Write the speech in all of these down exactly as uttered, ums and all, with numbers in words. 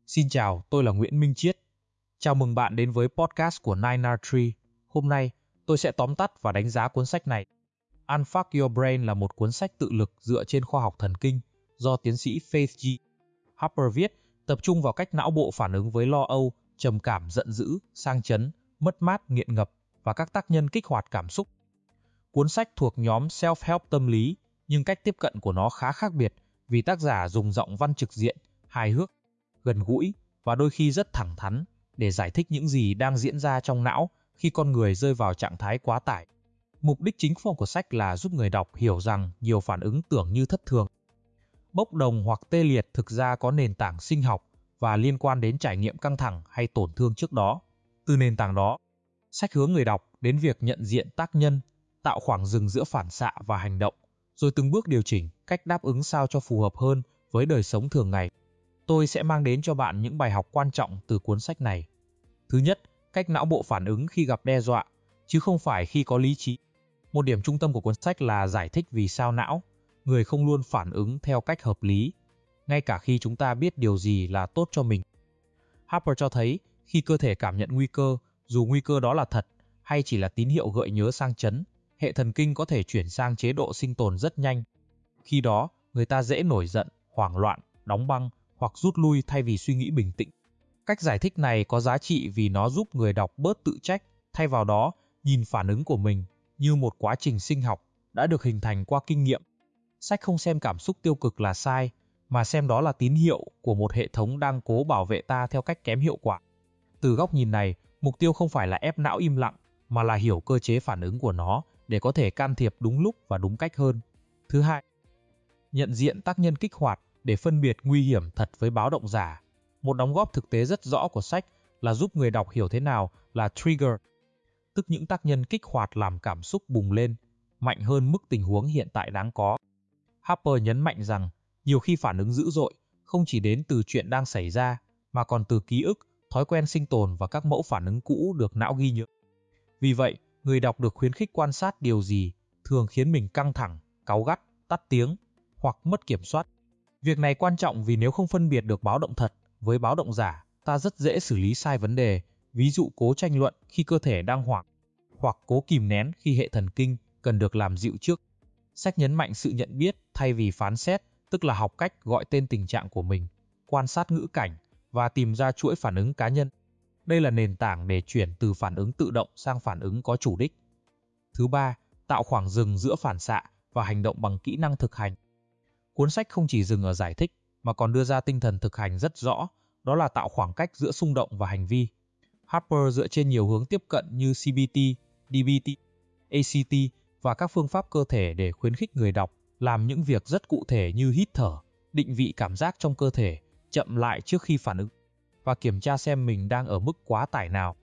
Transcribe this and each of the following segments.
Xin chào, tôi là Nguyễn Minh Chiết. Chào mừng bạn đến với podcast của Nine R Tree. Hôm nay, tôi sẽ tóm tắt và đánh giá cuốn sách này. Unfuck Your Brain là một cuốn sách tự lực dựa trên khoa học thần kinh do tiến sĩ Faith G. Harper viết, tập trung vào cách não bộ phản ứng với lo âu, trầm cảm, giận dữ, sang chấn, mất mát, nghiện ngập và các tác nhân kích hoạt cảm xúc. Cuốn sách thuộc nhóm self-help tâm lý, nhưng cách tiếp cận của nó khá khác biệt vì tác giả dùng giọng văn trực diện, hài hước, gần gũi và đôi khi rất thẳng thắn để giải thích những gì đang diễn ra trong não khi con người rơi vào trạng thái quá tải. Mục đích chính của sách là giúp người đọc hiểu rằng nhiều phản ứng tưởng như thất thường, bốc đồng hoặc tê liệt thực ra có nền tảng sinh học và liên quan đến trải nghiệm căng thẳng hay tổn thương trước đó. Từ nền tảng đó, sách hướng người đọc đến việc nhận diện tác nhân, tạo khoảng dừng giữa phản xạ và hành động, rồi từng bước điều chỉnh cách đáp ứng sao cho phù hợp hơn với đời sống thường ngày. Tôi sẽ mang đến cho bạn những bài học quan trọng từ cuốn sách này. Thứ nhất, cách não bộ phản ứng khi gặp đe dọa, chứ không phải khi có lý trí. Một điểm trung tâm của cuốn sách là giải thích vì sao não, người không luôn phản ứng theo cách hợp lý, ngay cả khi chúng ta biết điều gì là tốt cho mình. Harper cho thấy, khi cơ thể cảm nhận nguy cơ, dù nguy cơ đó là thật hay chỉ là tín hiệu gợi nhớ sang chấn, hệ thần kinh có thể chuyển sang chế độ sinh tồn rất nhanh. Khi đó, người ta dễ nổi giận, hoảng loạn, đóng băng hoặc rút lui thay vì suy nghĩ bình tĩnh. Cách giải thích này có giá trị vì nó giúp người đọc bớt tự trách, thay vào đó nhìn phản ứng của mình như một quá trình sinh học đã được hình thành qua kinh nghiệm. Sách không xem cảm xúc tiêu cực là sai, mà xem đó là tín hiệu của một hệ thống đang cố bảo vệ ta theo cách kém hiệu quả. Từ góc nhìn này, mục tiêu không phải là ép não im lặng, mà là hiểu cơ chế phản ứng của nó để có thể can thiệp đúng lúc và đúng cách hơn. Thứ hai, nhận diện tác nhân kích hoạt để phân biệt nguy hiểm thật với báo động giả. Một đóng góp thực tế rất rõ của sách là giúp người đọc hiểu thế nào là trigger, tức những tác nhân kích hoạt làm cảm xúc bùng lên, mạnh hơn mức tình huống hiện tại đáng có. Harper nhấn mạnh rằng, nhiều khi phản ứng dữ dội không chỉ đến từ chuyện đang xảy ra, mà còn từ ký ức, thói quen sinh tồn và các mẫu phản ứng cũ được não ghi nhớ. Vì vậy, người đọc được khuyến khích quan sát điều gì thường khiến mình căng thẳng, cáu gắt, tắt tiếng hoặc mất kiểm soát. Việc này quan trọng vì nếu không phân biệt được báo động thật với báo động giả, ta rất dễ xử lý sai vấn đề, ví dụ cố tranh luận khi cơ thể đang hoảng, hoặc cố kìm nén khi hệ thần kinh cần được làm dịu trước. Sách nhấn mạnh sự nhận biết thay vì phán xét, tức là học cách gọi tên tình trạng của mình, quan sát ngữ cảnh và tìm ra chuỗi phản ứng cá nhân. Đây là nền tảng để chuyển từ phản ứng tự động sang phản ứng có chủ đích. Thứ ba, tạo khoảng dừng giữa phản xạ và hành động bằng kỹ năng thực hành. Cuốn sách không chỉ dừng ở giải thích, mà còn đưa ra tinh thần thực hành rất rõ, đó là tạo khoảng cách giữa xung động và hành vi. Harper dựa trên nhiều hướng tiếp cận như C B T, D B T, A C T và các phương pháp cơ thể để khuyến khích người đọc làm những việc rất cụ thể như hít thở, định vị cảm giác trong cơ thể, chậm lại trước khi phản ứng, và kiểm tra xem mình đang ở mức quá tải nào.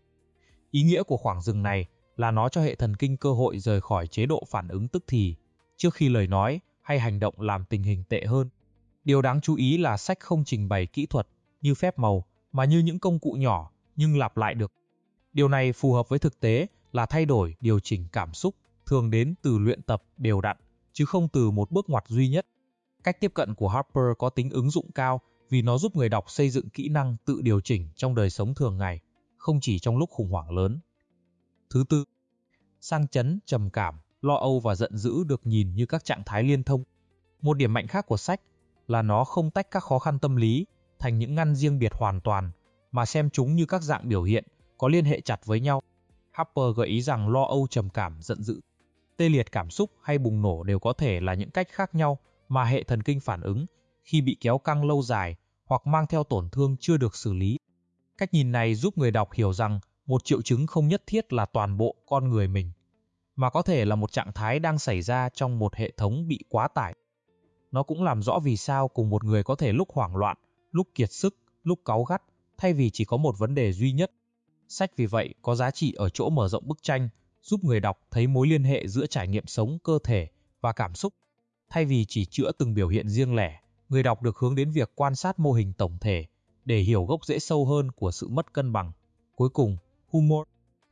Ý nghĩa của khoảng dừng này là nó cho hệ thần kinh cơ hội rời khỏi chế độ phản ứng tức thì, trước khi lời nói hay hành động làm tình hình tệ hơn. Điều đáng chú ý là sách không trình bày kỹ thuật như phép màu, mà như những công cụ nhỏ nhưng lặp lại được. Điều này phù hợp với thực tế là thay đổi, điều chỉnh cảm xúc thường đến từ luyện tập đều đặn, chứ không từ một bước ngoặt duy nhất. Cách tiếp cận của Harper có tính ứng dụng cao vì nó giúp người đọc xây dựng kỹ năng tự điều chỉnh trong đời sống thường ngày, không chỉ trong lúc khủng hoảng lớn. Thứ tư, sang chấn, trầm cảm, lo âu và giận dữ được nhìn như các trạng thái liên thông. Một điểm mạnh khác của sách là nó không tách các khó khăn tâm lý thành những ngăn riêng biệt hoàn toàn, mà xem chúng như các dạng biểu hiện có liên hệ chặt với nhau. Harper gợi ý rằng lo âu, trầm cảm, giận dữ, tê liệt cảm xúc hay bùng nổ đều có thể là những cách khác nhau mà hệ thần kinh phản ứng khi bị kéo căng lâu dài hoặc mang theo tổn thương chưa được xử lý. Cách nhìn này giúp người đọc hiểu rằng một triệu chứng không nhất thiết là toàn bộ con người mình, mà có thể là một trạng thái đang xảy ra trong một hệ thống bị quá tải. Nó cũng làm rõ vì sao cùng một người có thể lúc hoảng loạn, lúc kiệt sức, lúc cáu gắt, thay vì chỉ có một vấn đề duy nhất. Sách vì vậy có giá trị ở chỗ mở rộng bức tranh, giúp người đọc thấy mối liên hệ giữa trải nghiệm sống, cơ thể và cảm xúc. Thay vì chỉ chữa từng biểu hiện riêng lẻ, người đọc được hướng đến việc quan sát mô hình tổng thể để hiểu gốc rễ sâu hơn của sự mất cân bằng. Cuối cùng, humor,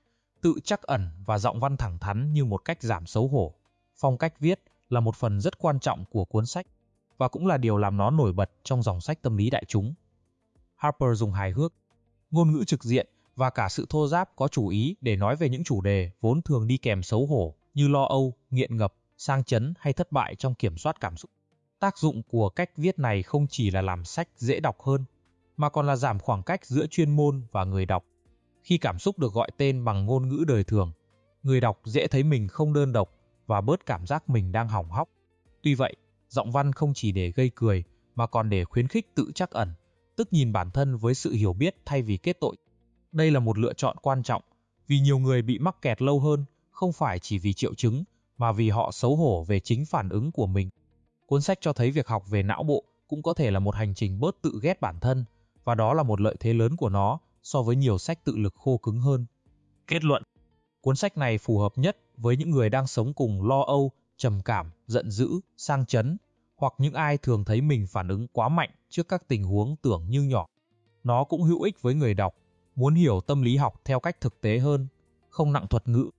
tự trắc ẩn và giọng văn thẳng thắn như một cách giảm xấu hổ. Phong cách viết là một phần rất quan trọng của cuốn sách và cũng là điều làm nó nổi bật trong dòng sách tâm lý đại chúng. Harper dùng hài hước, ngôn ngữ trực diện và cả sự thô ráp có chủ ý để nói về những chủ đề vốn thường đi kèm xấu hổ như lo âu, nghiện ngập, sang chấn hay thất bại trong kiểm soát cảm xúc. Tác dụng của cách viết này không chỉ là làm sách dễ đọc hơn, mà còn là giảm khoảng cách giữa chuyên môn và người đọc. Khi cảm xúc được gọi tên bằng ngôn ngữ đời thường, người đọc dễ thấy mình không đơn độc và bớt cảm giác mình đang hỏng hóc. Tuy vậy, giọng văn không chỉ để gây cười mà còn để khuyến khích tự trắc ẩn, tức nhìn bản thân với sự hiểu biết thay vì kết tội. Đây là một lựa chọn quan trọng, vì nhiều người bị mắc kẹt lâu hơn không phải chỉ vì triệu chứng, mà vì họ xấu hổ về chính phản ứng của mình. Cuốn sách cho thấy việc học về não bộ cũng có thể là một hành trình bớt tự ghét bản thân, và đó là một lợi thế lớn của nó so với nhiều sách tự lực khô cứng hơn. Kết luận: cuốn sách này phù hợp nhất với những người đang sống cùng lo âu, trầm cảm, giận dữ, sang chấn, hoặc những ai thường thấy mình phản ứng quá mạnh trước các tình huống tưởng như nhỏ. Nó cũng hữu ích với người đọc muốn hiểu tâm lý học theo cách thực tế hơn, không nặng thuật ngữ,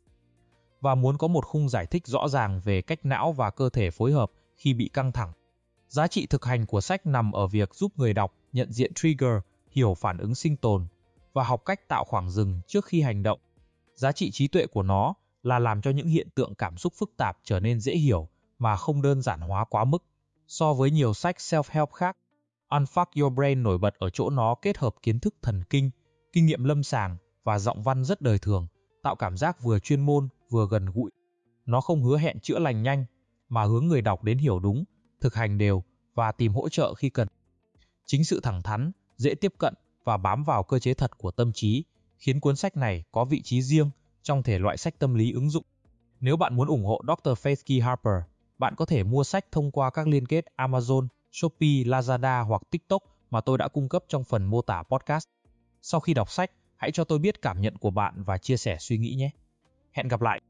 và muốn có một khung giải thích rõ ràng về cách não và cơ thể phối hợp khi bị căng thẳng. Giá trị thực hành của sách nằm ở việc giúp người đọc nhận diện trigger, hiểu phản ứng sinh tồn và học cách tạo khoảng dừng trước khi hành động. Giá trị trí tuệ của nó là làm cho những hiện tượng cảm xúc phức tạp trở nên dễ hiểu mà không đơn giản hóa quá mức. So với nhiều sách self-help khác, Unfuck Your Brain nổi bật ở chỗ nó kết hợp kiến thức thần kinh, kinh nghiệm lâm sàng và giọng văn rất đời thường, tạo cảm giác vừa chuyên môn vừa gần gũi. Nó không hứa hẹn chữa lành nhanh, mà hướng người đọc đến hiểu đúng, thực hành đều và tìm hỗ trợ khi cần. Chính sự thẳng thắn, dễ tiếp cận và bám vào cơ chế thật của tâm trí khiến cuốn sách này có vị trí riêng trong thể loại sách tâm lý ứng dụng. Nếu bạn muốn ủng hộ doctor Faith Key Harper, bạn có thể mua sách thông qua các liên kết Amazon, Shopee, Lazada hoặc TikTok mà tôi đã cung cấp trong phần mô tả podcast. Sau khi đọc sách, hãy cho tôi biết cảm nhận của bạn và chia sẻ suy nghĩ nhé. Hẹn gặp lại!